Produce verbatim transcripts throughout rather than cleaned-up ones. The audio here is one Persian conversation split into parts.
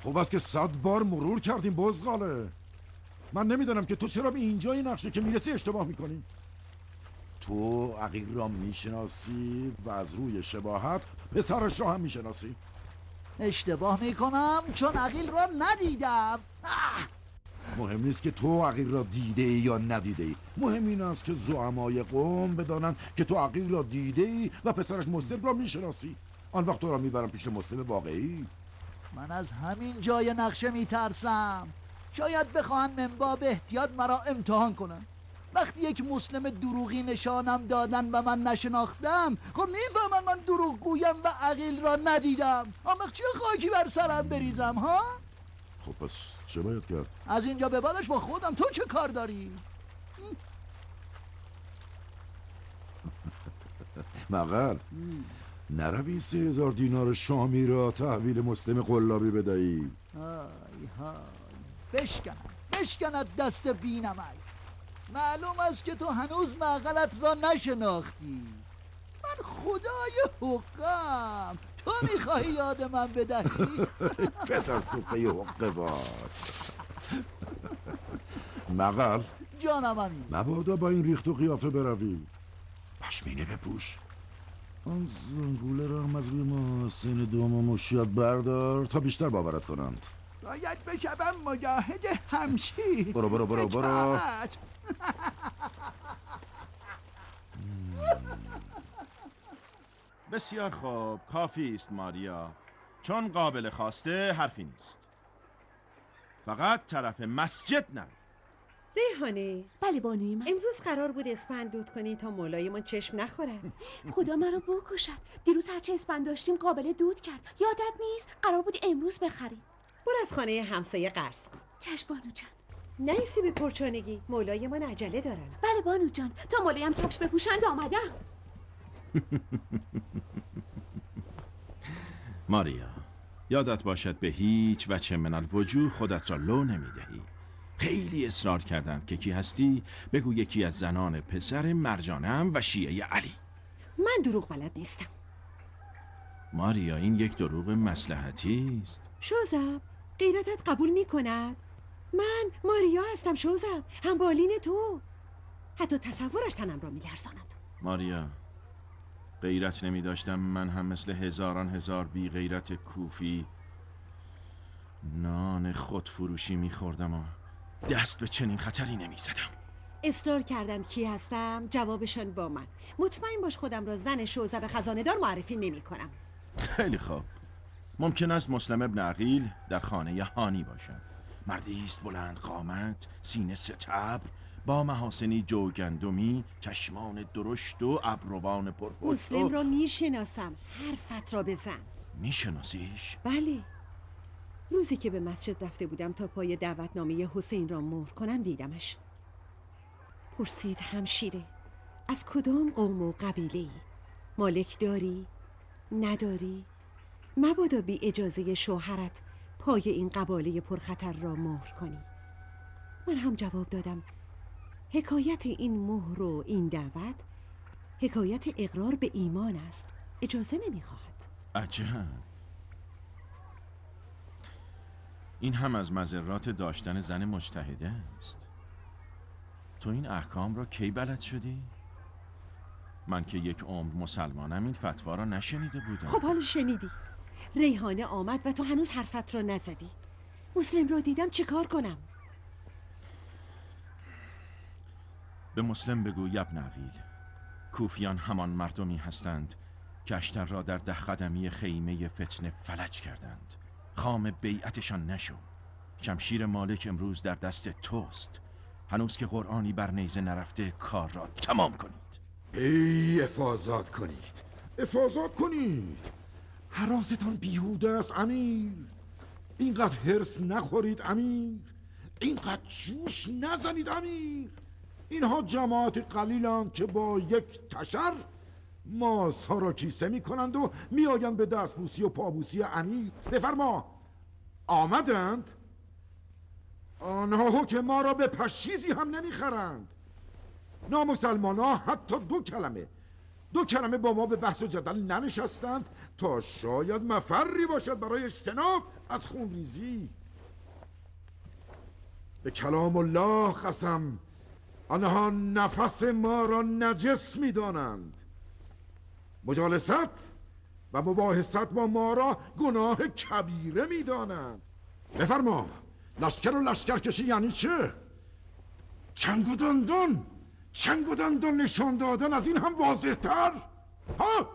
خب است که صد بار مرور کردیم بزغاله. من نمیدونم که تو چرا به اینجای نقشه که میرسی اشتباه میکنی. تو عقیل را میشناسی و از روی شباهت پسرش را هم میشناسی. اشتباه میکنم چون عقیل را ندیدم. آه! مهم نیست که تو عقیل را دیده ای یا ندیده ای. مهم این است که زعمای قوم بدانند که تو عقیل را دیده ای و پسرش مسلم را میشناسی. آن وقت تو را میبرم پیش مسلم واقعی. من از همین جای نقشه میترسم. شاید بخواهن من باب احتیاط مرا امتحان کنن. وقتی یک مسلم دروغی نشانم دادن و من نشناختم، خب میفهمن من دروغ گویم و عقیل را ندیدم. اما چه خاکی بر سرم بریزم ها؟ خب پس چه باید کرد؟ از اینجا به بعدش با خودم. تو چه کار داری؟ مقل نروی سه هزار دینار شامی را تحویل مسلم قلابی بدهی. های های بشکن بشکند دست بینمک. معلوم است که تو هنوز مغلت را نشناختی. من خدای حقم، تو میخواهی یاد من بدهی؟ پتر سوخه حقه باز. مقل جانم امین. مبادا با این ریخت و قیافه بروی. پشمینه بپوش. آن زنگوله را هم از روی محاسن دوم و مشیات بردار تا بیشتر باورت کنند. باید بشوم مجاهد همشیر. برو برو برو برو. بسیار خوب، کافی است ماریا، چون قابل خواسته حرفی نیست. فقط طرف مسجد نه. ریحانه. بله بانوی من. امروز قرار بود اسپند دود کنی تا مولایمان چشم نخورد. خدا منو بکشد. دیروز هرچه اسپند داشتیم قابل دود کرد. یادت نیست قرار بود امروز بخریم. برو از خانه همسایه قرض کن. چشم بانو جان. نیستی به پرچانگی، مولایمان عجله دارن. بله بانو جان، تا مولایم کفش بپوشند آمدم. ماریا، یادت باشد به هیچ وجه من الوجوه خودت را لو نمیدهی. خیلی اصرار کردند که کی هستی، بگو یکی از زنان پسر مرجانم و شیعه علی. من دروغ بلد نیستم. ماریا، این یک دروغ مصلحتی است. شوزم، غیرتت قبول میکند؟ من ماریا هستم شوزم، همبالین تو. حتی تصورش تنم را میلرزاند. ماریا، غیرت نمی داشتم من هم مثل هزاران هزار بی غیرت کوفی نان خودفروشی می خوردم و دست به چنین خطری نمی زدم. اصرار کردند کی هستم، جوابشان با من. مطمئن باش خودم را زن شوزب خزانه دار معرفی نمی کنم. خیلی خوب. ممکن است مسلم ابن عقیل در خانه هانی باشد. مردی است بلند قامت، سینه ستبر، با محاسنی جوگندمی، چشمان درشت و ابروان پرپشت. مسلم را میشناسم، حرفت را بزن. میشناسیش؟ بله. روزی که به مسجد رفته بودم تا پای دعوتنامه حسین را مهر کنم دیدمش. پرسید همشیره، از کدام قوم و قبیله‌ای؟ مالک داری؟ نداری؟ مبادا بی اجازه شوهرت پای این قباله پرخطر را مهر کنی. من هم جواب دادم حکایت این مهر و این دعوت حکایت اقرار به ایمان است، اجازه نمیخواهد. عجب. این هم از مضرات داشتن زن مجتهده است. تو این احکام را کی بلد شدی؟ من که یک عمر مسلمانم این فتوا را نشنیده بودم. خب حالا شنیدی. ریحانه آمد و تو هنوز حرفت را نزدی. مسلم را دیدم چیکار کنم؟ به مسلم بگو ابن عقیل، کوفیان همان مردمی هستند که اشتر را در ده قدمی خیمه فتنه فلج کردند. خام بیعتشان نشو. شمشیر مالک امروز در دست توست. هنوز که قرآنی بر نیزه نرفته کار را تمام کنید. ای افاضات کنید، افاضات کنید. حراستان بیهوده است امیر. اینقدر هرس نخورید امیر. اینقدر جوش نزنید امیر. اینها جماعت قلیلند که با یک تشر ماسها را کیسه می کنند و می آیند به دستبوسی و پابوسی امیر. بفرما. آمدند. آنها حکم ما را به پشیزی هم نمی خرند. نامسلمان ها حتی دو کلمه دو کلمه با ما به بحث و جدل ننشستند تا شاید مفری باشد برای اجتناب از خونریزی. به کلام الله قسم، آنها نفس ما را نجس می دانند. مجالست و مباحثت با ما را گناه کبیره می دانند. بفرما، لشکر و لشکر کشی یعنی چه؟ چنگ و دندان چنگ و دندان نشان دادن از این هم واضح تر؟ ها؟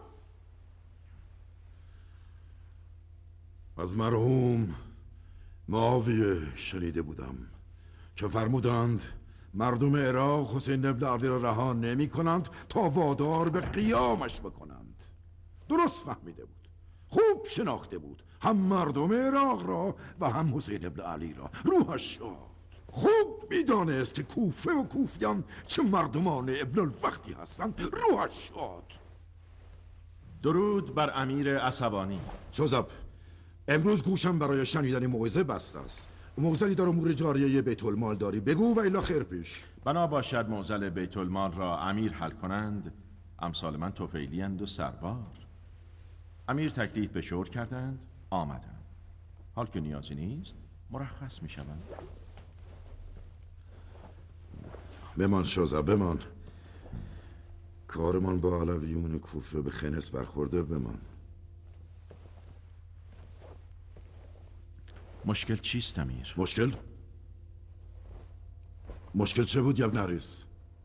از مرحوم معاویه شنیده بودم که فرمودند مردم عراق حسین ابن علی را رها نمی کنند تا وادار به قیامش بکنند. درست فهمیده بود، خوب شناخته بود، هم مردم عراق را و هم حسین ابن علی را. روحش شاد. خوب میدانست که کوفه و کوفیان چه مردمان ابن الوقتی هستند. روحش شاد. درود بر امیر عصبانی. شوزب، امروز گوشم برای شنیدن موعظه بسته است. موزلی در امور جاریه بیت المال داری بگو و الا خیر پیش. بنا باشد موزل بیت المال را امیر حل کنند. امثال من طفیلی اند و سربار. امیر تکلیف به شور کردند، آمدند. حال که نیازی نیست مرخص می شوند. بمان شوزب، بمان. کارمان با علویون کوفه به خنس برخورده. بمان. مشکل چیست امیر؟ مشکل؟ مشکل چه بود ابن حریث؟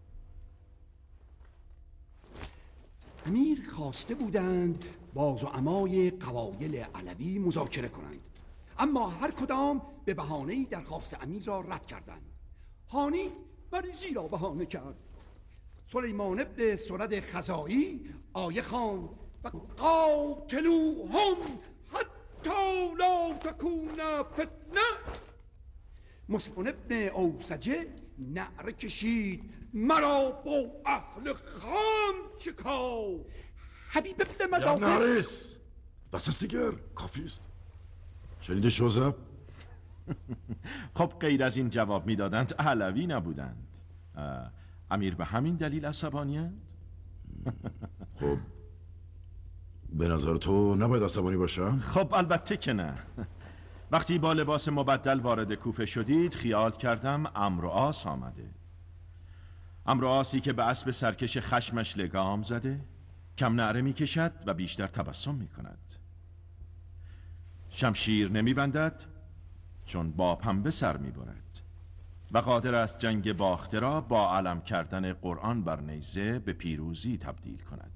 امیر خواسته بودند با زعمای قبایل علوی مذاکره کنند، اما هر کدام به بهانه‌ای درخواست امیر را رد کردند. هانی مریضی را بهانه کرد. سلیمان ابن سرد خزاعی آیه خواند و قاتلوهم حتی لا تکون فتنه. مسلم ابن اوسجه نعره کشید مرا با اهل خام چکاو. حبیب ابن مزاحم. ابن حریث بس است دیگر، کافی است. شنیده شوزب؟ خب غیر از این جواب میدادند علوی نبودند. امیر به همین دلیل عصبانی اند؟ خب به نظر تو نباید عصبانی باشم؟ خب البته که نه. وقتی با لباس مبدل وارد کوفه شدید خیال کردم عمرو عاص آمده. عمرو عاصی که به اسب سرکش خشمش لگام زده، کم نعره می کشد و بیشتر تبسم می کند. شمشیر نمی بندد چون با پنبه سر می برد و قادر است جنگ باخته را با علم کردن قرآن بر نیزه به پیروزی تبدیل کند.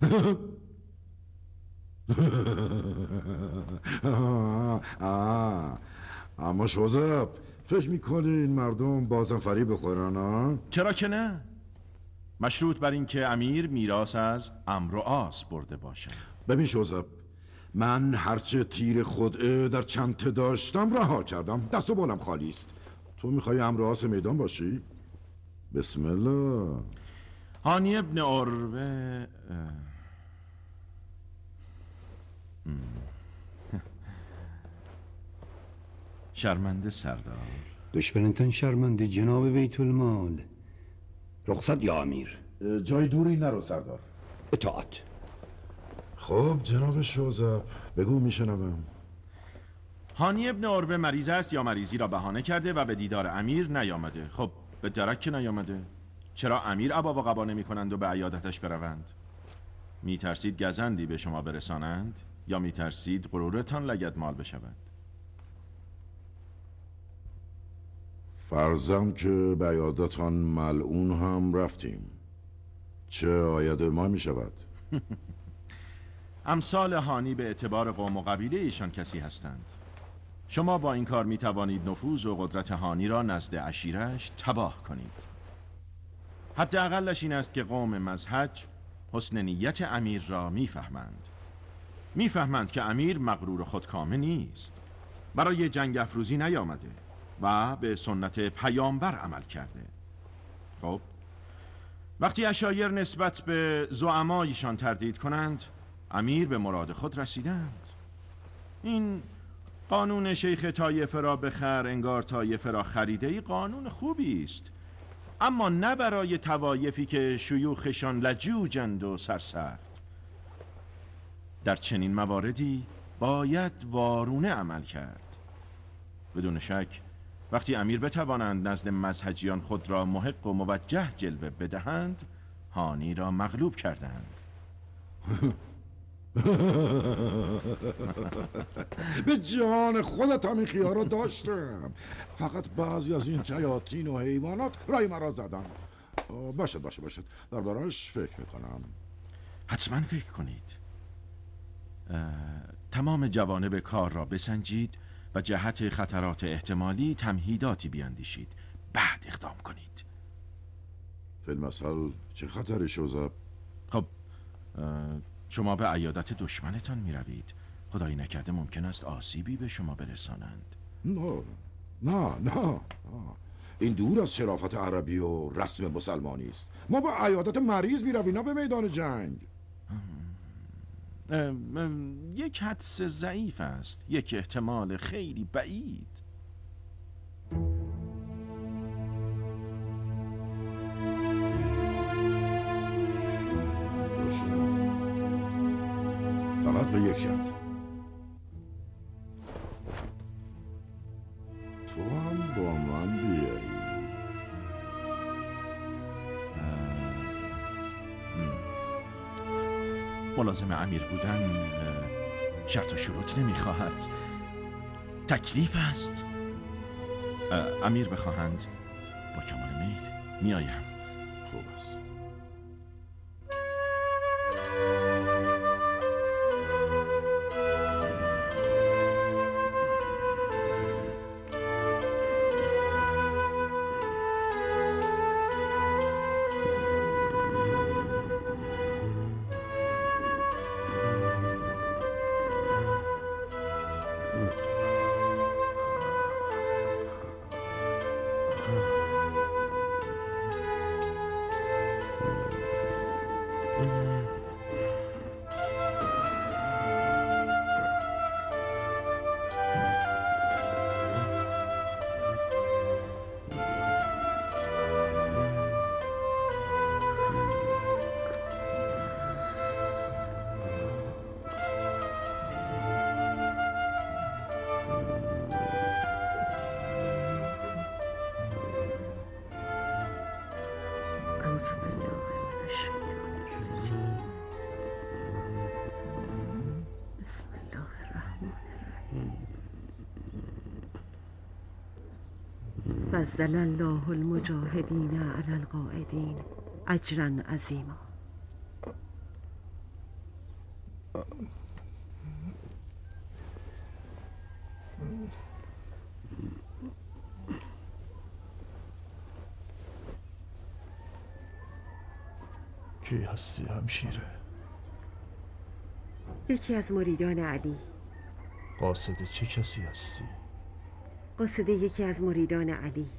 اما شوزب، فکر میکنی این مردم بازم فریب بخورن ها؟ چرا که نه؟ مشروط بر این که امیر میراث از عمرو عاص برده باشد. ببین شوزب، من هرچه تیر خودعه در چنته داشتم رها کردم. دست و بالم خالی است. تو میخوای عمرو عاص میدان باشی؟ بسم الله. هانی ابن عروه شرمنده سردار. دشمنتان شرمنده جناب بیت المال. رخصت یا امیر. جای دوری نرو سردار. اطاعت. خب جناب شوزب بگو، میشنوم. هانی ابن عروه مریض است یا مریضی را بهانه کرده و به دیدار امیر نیامده. خب به درک که نیامده، چرا امیر ابا و قبا نمی کنند و به عیادتش بروند؟ میترسید گزندی به شما برسانند یا میترسید غرورتان لگد مال بشود؟ فرضم که به عیادتان ملعون هم رفتیم، چه آید ما می شود؟ امثال هانی به اعتبار قوم و قبیله ایشان کسی هستند. شما با این کار می توانید نفوذ و قدرت هانی را نزد عشیرش تباه کنید. حداقلش این است که قوم مزحج حسن نیت امیر را میفهمند. میفهمند که امیر مغرور خودکامه نیست، برای جنگ افروزی نیامده و به سنت پیامبر عمل کرده. خب وقتی عشایر نسبت به زعمایشان تردید کنند، امیر به مراد خود رسیدند. این قانون شیخ طایفه را بخر انگار طایفه را خریده ای قانون خوبی است، اما نه برای طوایفی که شیوخشان لجوجند و سرسخت. در چنین مواردی باید وارونه عمل کرد. بدون شک وقتی امیر بتوانند نزد مزحجیان خود را محق و موجه جلوه بدهند، هانی را مغلوب کردند. به جان خودت این خیار را داشتم، فقط بعضی از این شیاطین و حیوانات رای مرا زدن. باشد باشد باشد درباره‌اش فکر میکنم. حتما فکر کنید. تمام جوانب کار را بسنجید و جهت خطرات احتمالی تمهیداتی بیاندیشید، بعد اقدام کنید. فیلمسل چه خطری شوزب؟ خب شما به عیادت دشمنتان می روید. خدایی نکرده ممکن است آسیبی به شما برسانند. نه نه نه این دور از شرافت عربی و رسم مسلمانی است. ما به عیادت مریض می رویم، نه به میدان جنگ. ام، ام، یک حدس ضعیف است، یک احتمال خیلی بعید. فقط به یک شرط. تو هم با من بیایی. ملازم امیر بودن شرط و شروط نمیخواهد، تکلیف است. امیر بخواهند با کمال میل میایم. خوب است. فضل الله المجاهدین علی القاعدین اجرا عظیما. کی هستی همشیره؟ یکی از مریدان علی. قاصد چه کسی هستی؟ قاصد یکی از مریدان علی.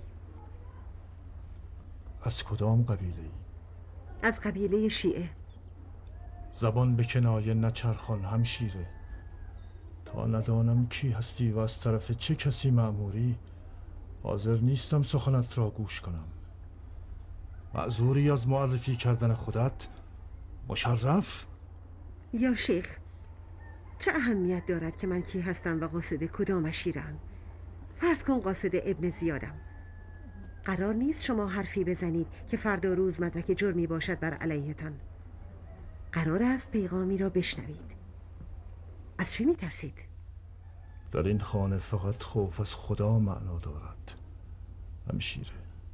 از کدام قبیله ای؟ از قبیله شیعه. زبان به کنایه نچرخان همشیره، تا ندانم کی هستی و از طرف چه کسی مأموری. حاضر نیستم سخنت را گوش کنم. معذوری از معرفی کردن خودت؟ مشرف؟ یا شیخ، چه اهمیت دارد که من کی هستم و قاصد کدام شیرم؟ فرض کن قاصد ابن زیادم. قرار نیست شما حرفی بزنید که فردا روز مدرک جرمی باشد بر علیهتان. قرار است پیغامی را بشنوید. از چه می‌ترسید؟ در این خانه فقط خوف از خدا معنا دارد همشیره.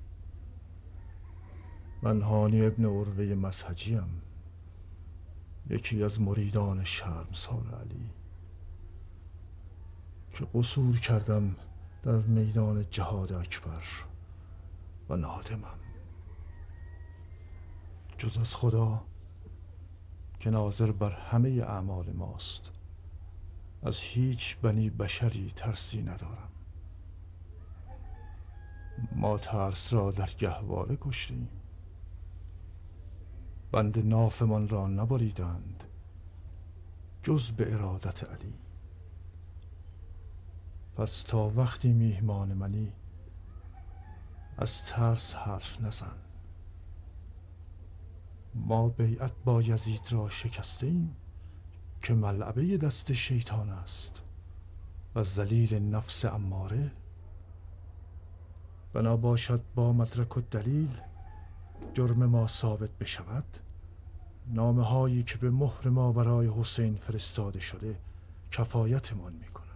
من هانی ابن عروه مزحجیم، یکی از مریدان شرمسار علی که قصور کردم در میدان جهاد اکبر و نادمم. جز از خدا که ناظر بر همه اعمال ماست، از هیچ بنی بشری ترسی ندارم. ما ترس را در گهواره کشتیم، بند نافمان را نبریدند جز به ارادت علی. پس تا وقتی میهمان منی از ترس حرف نزن. ما بیعت با یزید را شکسته ایم که ملعبه دست شیطان است و ذلیل نفس اماره؟ بنا باشد با مدرک و دلیل جرم ما ثابت بشود، نامه هایی که به مهر ما برای حسین فرستاده شده کفایتمان می کند.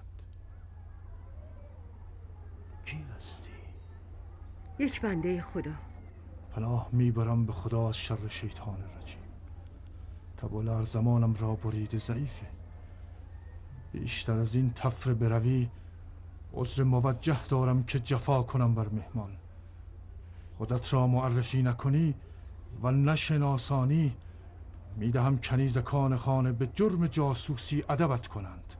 کی هستی؟ یک بنده خدا. پناه میبرم به خدا از شر شیطان رجیم. تب و لرز زمانم را برید ضعیفه. بیشتر از این تفره بروی عذر موجه دارم که جفا کنم بر مهمان. خودت را معرفی نکنی و نشناسانی میدهم کنیزکان خانه به جرم جاسوسی ادبت کنند.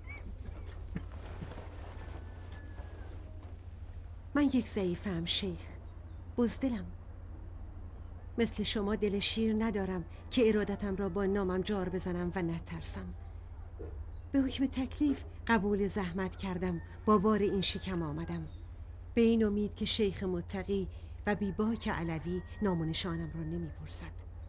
من یک ضعیفم شیخ، بزدلم. مثل شما دل شیر ندارم که ارادتم را با نامم جار بزنم و نترسم. به حکم تکلیف قبول زحمت کردم، با بار این شکم آمدم، به این امید که شیخ متقی و بیباک علوی نام و نشانم را نمیپرسد.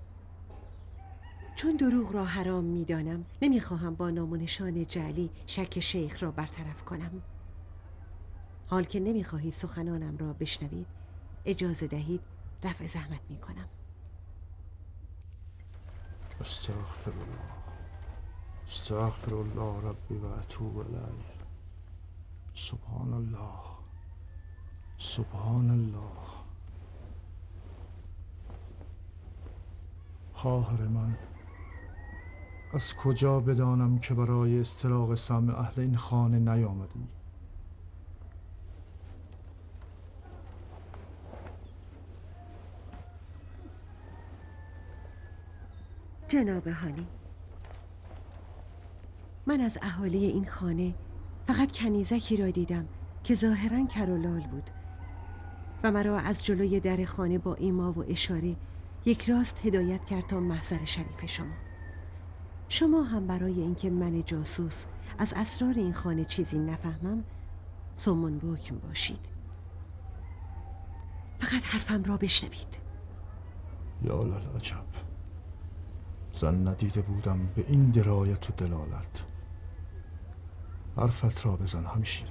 چون دروغ را حرام میدانم نمیخواهم با نام و نشان جعلی شک شیخ را برطرف کنم. حال که نمیخواهید سخنانم را بشنوید، اجازه دهید رفع زحمت میکنم. استغفر الله استغفر الله ربی و اتوب الیه. سبحان الله سبحان الله. خواهر من، از کجا بدانم که برای استراق سمع اهل این خانه نیامدی؟ جناب هانی، من از اهالی این خانه فقط کنیزکی را دیدم که ظاهراً کر و لال بود و مرا از جلوی در خانه با ایما و اشاره یک راست هدایت کرد تا محضر شریف شما. شما هم برای اینکه من جاسوس از اسرار این خانه چیزی نفهمم سمون بکم باشید. فقط حرفم را بشنوید. یا للعجب، زن ندیده بودم به این درایت و دلالت. حرفت را بزن همشیره.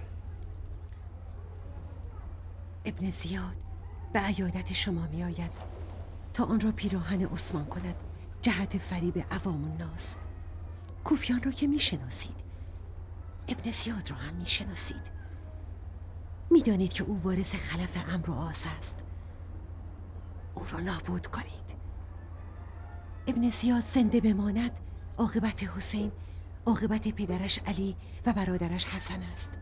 ابن زیاد به عیادت شما می آید تا آن را پیراهن عثمان کند جهت فریب عوام الناس. کوفیان را که می شناسید، ابن زیاد را هم می شناسید. می دانید که او وارث خلف عمرو و عاص است. او را نابود کنید. ابن زیاد زنده بماند، عاقبت حسین عاقبت پدرش علی و برادرش حسن است.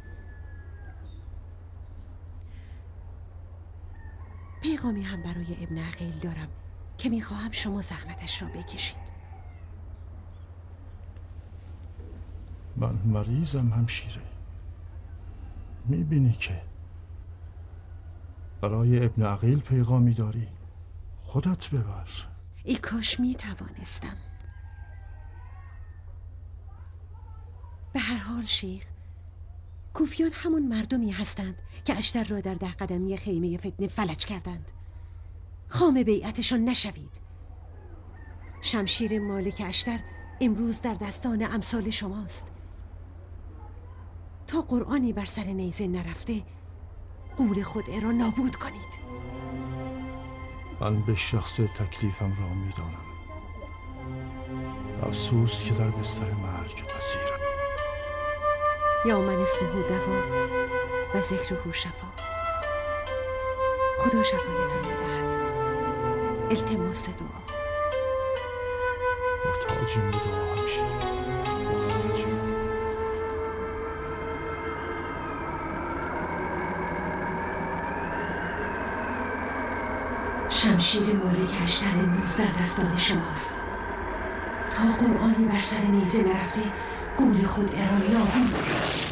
پیغامی هم برای ابن عقیل دارم که میخواهم شما زحمتش را بکشید. من مریضم همشیره. میبینی که برای ابن عقیل پیغامی داری، خودت ببر. ای کاش میتوانستم. به هر حال شیخ، کوفیان همون مردمی هستند که اشتر را در ده قدمی خیمه فتنه فلج کردند. خام بیعتشان نشوید. شمشیر مالک اشتر امروز در دستان امثال شماست. تا قرآنی بر سر نیزه نرفته قول خود را نابود کنید. من به شخص تکلیفم را میدانم. افسوس که در بستر مرگ اسیرم. یا من اسمه دوا و ذکره شفا. خدا شفایتان بدهد. التماس دعا. محتاجیم به دعا همشیره. محتاجیم. شمشیر مالک اشتر امروز در دستان شماست. تا قرآنی بر سر نیزه نرفته قول خود را نابود کنید.